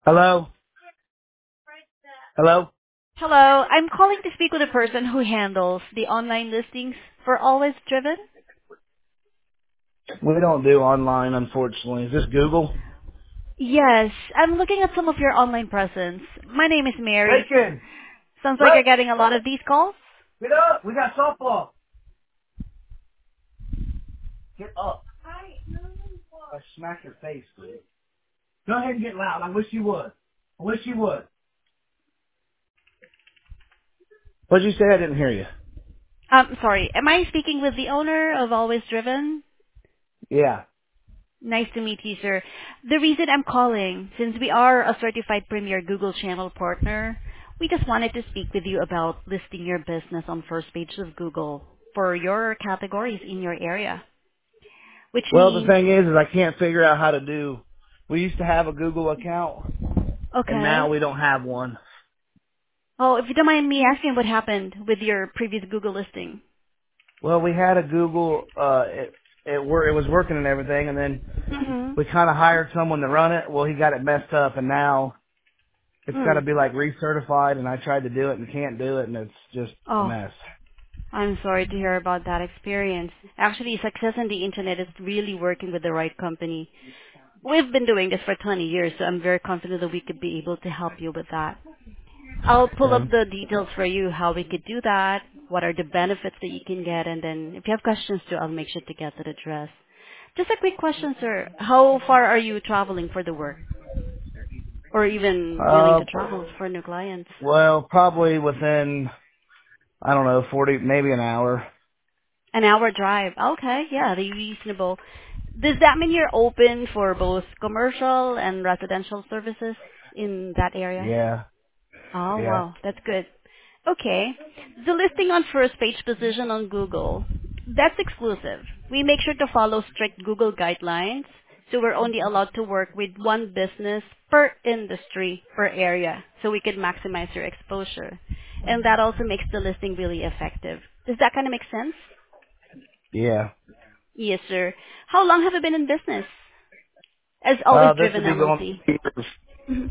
Hello? Hello? Hello, I'm calling to speak with the person who handles the online listings for Always Driven. We don't do online, unfortunately. Is this Google? Yes, I'm looking at some of your online presence. My name is Mary. Bacon! Sounds like you're What? getting a lot of these calls. Get up! We got softball! Get up. I smack your face, dude. Go ahead and get loud. I wish you would. I wish you would. What'd you say? I didn't hear you. Sorry, am I speaking with the owner of Always Driven? Yeah. Nice to meet you, sir. The reason I'm calling, since we are a certified premier Google channel partner, we just wanted to speak with you about listing your business on first page of Google for your categories in your area, which Well, the means, thing is I can't figure out how to do. We used to have a Google account, and okay. now we don't have one. Oh, if you don't mind me asking what happened with your previous Google listing. Well, we had a Google. It was working and everything, and then Mm-hmm. we kind of hired someone to run it. Well, he got it messed up, and now it's got Hmm. to be like recertified, and I tried to do it and can't do it, and it's just a Oh, mess. I'm sorry to hear about that experience. Actually, success in the internet is really working with the right company. We've been doing this for 20 years, so I'm very confident that we could be able to help you with that. I'll pull up Okay. the details for you, how we could do that, what are the benefits that you can get, and then if you have questions too, I'll make sure to get that addressed. Just a quick question, sir. How far are you traveling for the work? Or even willing Uh, to travel for new clients? well, probably within, I don't know, 40, maybe an hour. An hour drive. Okay, yeah, they're reasonable. Does that mean you're open for both commercial and residential services in that area? Yeah, Oh, yeah, wow, that's good. Okay. The listing on first page position on Google, that's exclusive. We make sure to follow strict Google guidelines, so we're only allowed to work with one business per industry, per area, so we can maximize your exposure. And that also makes the listing really effective. Does that kind of make sense? yeah. Yes, sir. How long have you been in business? As Always This Driven would be going LLC. Mhm.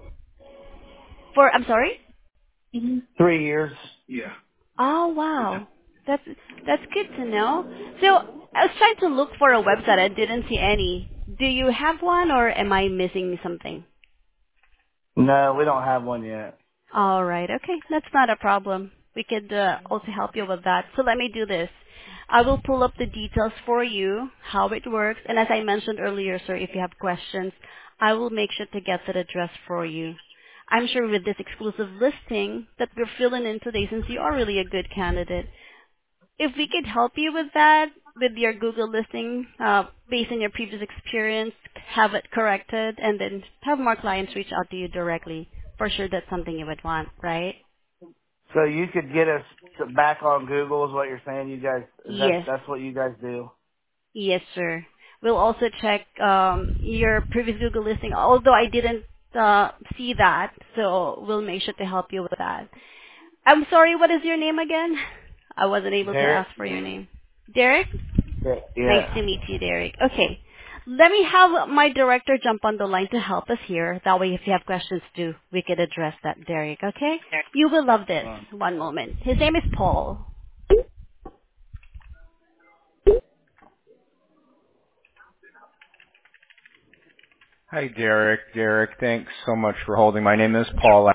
I'm sorry? 3 years. Yeah. Oh, wow. That's good to know. So I was trying to look for a website. I didn't see any. Do you have one, or am I missing something? No, we don't have one yet. All right. Okay. That's not a problem. We could also help you with that. So let me do this. I will pull up the details for you, how it works. And as I mentioned earlier, sir, if you have questions, I will make sure to get that address for you. I'm sure with this exclusive listing that we're filling in today, since you are really a good candidate, if we could help you with that, with your Google listing, based on your previous experience, have it corrected, and then have more clients reach out to you directly, for sure that's something you would want, right? So you could get us back on Google is what you're saying, you guys, Yes. that's what you guys do? Yes, sir. We'll also check your previous Google listing, although I didn't see that, so we'll make sure to help you with that. I'm sorry, what is your name again? I wasn't able to Derek? ask for your name. Derek? Nice Yeah. to meet you, Derek. Okay. Let me have my director jump on the line to help us here. That way, if you have questions too, we could address that, Derek, okay? You will love this. One moment. His name is Paul. Hi, Derek. Derek, thanks so much for holding. My name is Paul.